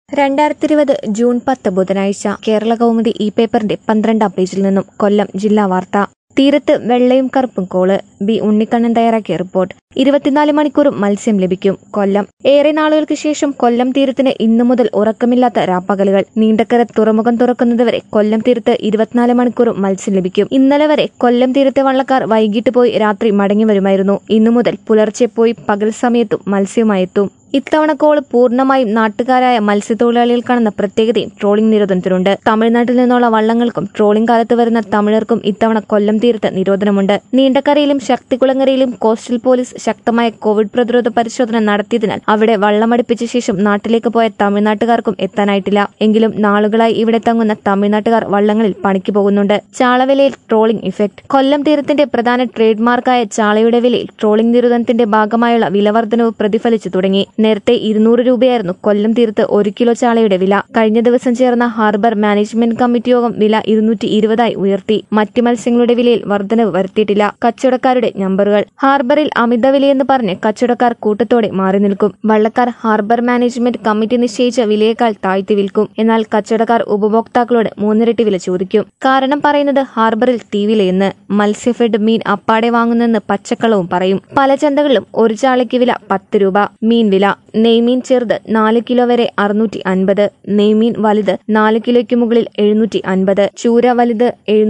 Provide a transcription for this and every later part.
2020 June 10 ബുധനാഴ്ച കേരള കൗമുദി ഈ പേപ്പറിന്റെ 12-ാം പേജിൽ നിന്നും കൊല്ലം ജില്ലാ വാർത്ത. തീരത്ത് വെള്ളയും കറുപ്പും കോള്. ബി ഉണ്ണിക്കണ്ണൻ തയ്യാറാക്കിയ റിപ്പോർട്ട്. 24 മണിക്കൂറും മത്സ്യം ലഭിക്കും. കൊല്ലം. ഏറെ നാളുകൾക്ക് ശേഷം കൊല്ലം തീരത്തിന് ഇന്നു മുതൽ ഉറക്കമില്ലാത്ത രാപ്പകലുകൾ. നീണ്ടക്കര തുറമുഖം തുറക്കുന്നതുവരെ കൊല്ലം തീരത്ത് 24 മണിക്കൂറും മത്സ്യം ലഭിക്കും. ഇന്നലെ വരെ കൊല്ലം തീരത്തെ വള്ളക്കാർ വൈകിട്ട് പോയി രാത്രി മടങ്ങി വരുമായിരുന്നു. ഇന്നു മുതൽ പുലർച്ചെ പോയി പകൽ സമയത്തും മത്സ്യവുമായി എത്തും. ഇത്തവണ കോള് പൂർണ്ണമായും നാട്ടുകാരായ മത്സ്യത്തൊഴിലാളികൾക്കാണെന്ന പ്രത്യേകതയും ട്രോളിംഗ് നിരോധനത്തിനുണ്ട്. തമിഴ്നാട്ടിൽ നിന്നുള്ള വള്ളങ്ങൾക്കും ട്രോളിംഗ് കാലത്ത് വരുന്ന തമിഴർക്കും ഇത്തവണ കൊല്ലം തീരത്ത് നിരോധനമുണ്ട്. നീണ്ടക്കരയിലും ശക്തികുളങ്ങരയിലും കോസ്റ്റൽ പോലീസ് ശക്തമായ കോവിഡ് പ്രതിരോധ പരിശോധന നടത്തിയതിനാൽ അവിടെ വള്ളമടുപ്പിച്ച ശേഷം നാട്ടിലേക്ക് പോയ തമിഴ്നാട്ടുകാർക്കും എത്താനായിട്ടില്ല. എങ്കിലും നാളുകളായി ഇവിടെ തങ്ങുന്ന തമിഴ്നാട്ടുകാർ വള്ളങ്ങളിൽ പണിക്ക് പോകുന്നുണ്ട്. ചാളവിലയിൽ ട്രോളിംഗ് ഇഫക്ട്. കൊല്ലം തീരത്തിന്റെ പ്രധാന ട്രേഡ് മാർക്കായ ചാളയുടെ വിലയിൽ ട്രോളിംഗ് നിരോധനത്തിന്റെ ഭാഗമായുള്ള വിലവർദ്ധനവ് പ്രതിഫലിച്ചു തുടങ്ങി. നേരത്തെ 200 രൂപയായിരുന്നു കൊല്ലം തീരത്ത് 1 കിലോ ചാളയുടെ വില. കഴിഞ്ഞ ദിവസം ചേർന്ന ഹാർബർ മാനേജ്മെന്റ് കമ്മിറ്റി യോഗം വില 220 ഉയർത്തി. മറ്റ് മത്സ്യങ്ങളുടെ വിലയിൽ വർധനവ് വരുത്തിയിട്ടില്ല. കച്ചവടക്കാരുടെ നമ്പറുകൾ. ഹാർബറിൽ അമിത വിലയെന്ന് പറഞ്ഞ് കച്ചവടക്കാർ കൂട്ടത്തോടെ മാറി നിൽക്കും. വള്ളക്കാർ ഹാർബർ മാനേജ്മെന്റ് കമ്മിറ്റി നിശ്ചയിച്ച വിലയേക്കാൾ താഴ്ത്തി വിൽക്കും. എന്നാൽ കച്ചവടക്കാർ ഉപഭോക്താക്കളോട് 3 ഇരട്ടി വില ചോദിക്കും. കാരണം പറയുന്നത് ഹാർബറിൽ തീവിലയെന്ന്. മത്സ്യഫെഡ് മീൻ അപ്പാടെ വാങ്ങുന്നെന്ന് പച്ചക്കളവും പറയും. പല ചന്തകളിലും ഒരു ചാളയ്ക്ക് വില 10 രൂപ. മീൻ വില. നെയ്മീൻ ചെറുത് 4 കിലോ വരെ 650. നെയ്മീൻ വലുത് 4 കിലോയ്ക്ക് മുകളിൽ 750. ചൂര വലുത്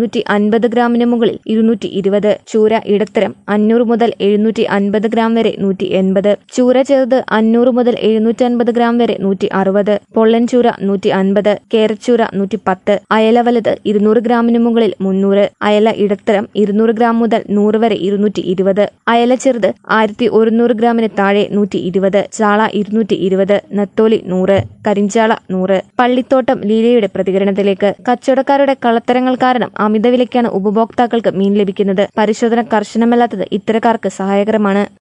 750 ഗ്രാമിന് മുകളിൽ 220. ചൂര ഇടത്തരം 500 മുതൽ 750 ഗ്രാം വരെ 180. ചൂര ചെറുത് 500 മുതൽ 750 ഗ്രാം വരെ 160. പൊള്ളൻ ചൂര 150. കേരച്ചൂര 110. അയല വലുത് 200 ഗ്രാമിന് മുകളിൽ 300. അയല ഇടത്തരം 200 ഗ്രാം മുതൽ 100 വരെ 220. അയല ചെറുത് 1100 ഗ്രാമിന് താഴെ 120. ചാള 220. നത്തോലി 100. കരിഞ്ചാള 100. പള്ളിത്തോട്ടം ലീലയുടെ പ്രതികരണത്തിലേക്ക്. കച്ചവടക്കാരുടെ കള്ളത്തരങ്ങൾ കാരണം അമിത വിലയ്ക്കാണ് ഉപഭോക്താക്കൾക്ക് മീൻ ലഭിക്കുന്നത്. പരിശോധന കർശനമല്ലാത്തത് ഇത്തരക്കാർക്ക് സഹായകരമാണ്.